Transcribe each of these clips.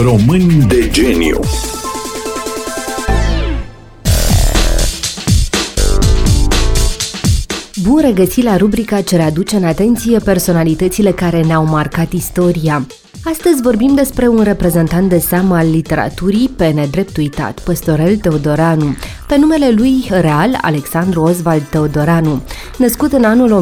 Români de geniu. Bun regăsit la rubrica ce readuce în atenție personalitățile care ne-au marcat istoria. Astăzi vorbim despre un reprezentant de seamă al literaturii pe nedrept uitat, Păstorel Teodoranu, pe numele lui real Alexandru Osvald Teodoranu. Născut în anul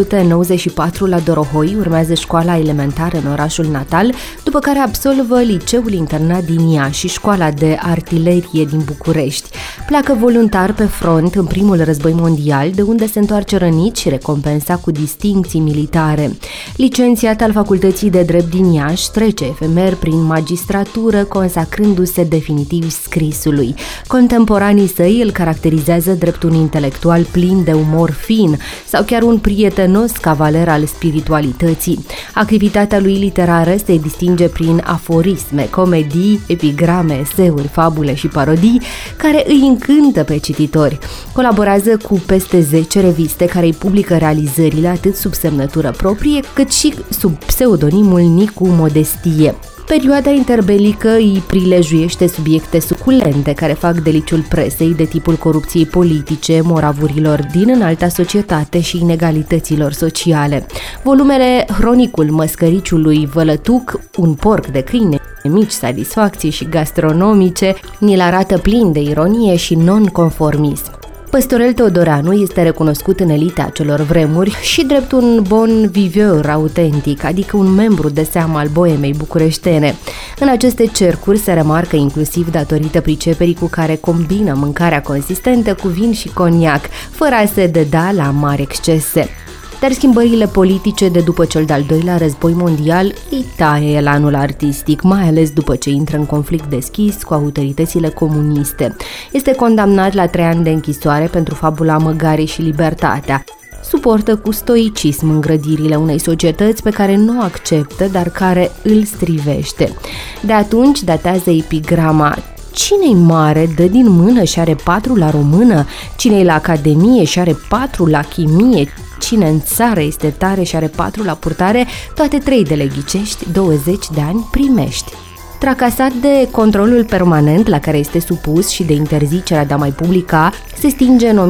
1894 la Dorohoi, urmează școala elementară în orașul natal, după care absolvă liceul internat din Iași și școala de artilerie din București. Pleacă voluntar pe front în primul război mondial, de unde se întoarce rănit și recompensat cu distincții militare. Licențiat al Facultății de Drept din Iași, trece efemer prin magistratură, consacrându-se definitiv scrisului. Contemporanii săi îl caracterizează drept un intelectual plin de umor fin sau chiar un prietenos cavaler al spiritualității. Activitatea lui literară se distinge prin aforisme, comedii, epigrame, eseuri, fabule și parodii care îi încântă pe cititori. Colaborează cu peste 10 reviste care îi publică realizările atât sub semnătură proprie cât și sub pseudonimul Nicu Modestie. Perioada interbelică îi prilejuiește subiecte suculente care fac deliciul presei de tipul corupției politice, moravurilor din înalta societate și inegalităților sociale. Volumele Hronicul Măscăriciului Vălătuc, Un porc de câine, mici satisfacții și gastronomice, ni-l arată plin de ironie și nonconformism. Păstorel Teodoranu este recunoscut în elita acelor vremuri și drept un bon viveur autentic, adică un membru de seamă al boemei bucureștene. În aceste cercuri se remarcă inclusiv datorită priceperii cu care combină mâncarea consistentă cu vin și coniac, fără a se deda la mari excese. Dar schimbările politice de după cel de-al doilea război mondial îi taie elanul artistic, mai ales după ce intră în conflict deschis cu autoritățile comuniste. Este condamnat la 3 ani de închisoare pentru fabula Măgarii și Libertatea. Suportă cu stoicism îngrădirile unei societăți pe care nu o acceptă, dar care îl strivește. De atunci datează epigrama: cine-i mare dă din mână și are 4 la română, cine-i la academie și are 4 la chimie, cine în țară este tare și are 4 la purtare, toate 3 de le ghicești, 20 de ani primești. Tracasat de controlul permanent la care este supus și de interzicerea de a mai publica, se stinge în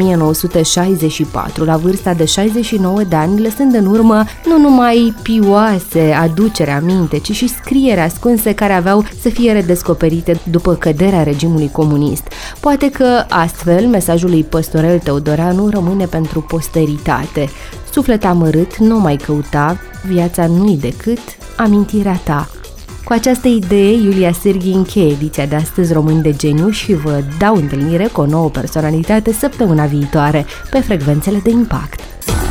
1964, la vârsta de 69 de ani, lăsând în urmă nu numai pioase aducere aminte, ci și scriere ascunse care aveau să fie redescoperite după căderea regimului comunist. Poate că astfel mesajul lui Păstorel Teodoranu rămâne pentru posteritate. Suflet amărât, nu mai căuta, viața nu-i decât amintirea ta. Cu această idee, Iulia Sârghi încheie ediția de astăzi Români de Geniu și vă dau întâlnire cu o nouă personalitate săptămâna viitoare pe frecvențele de Impact.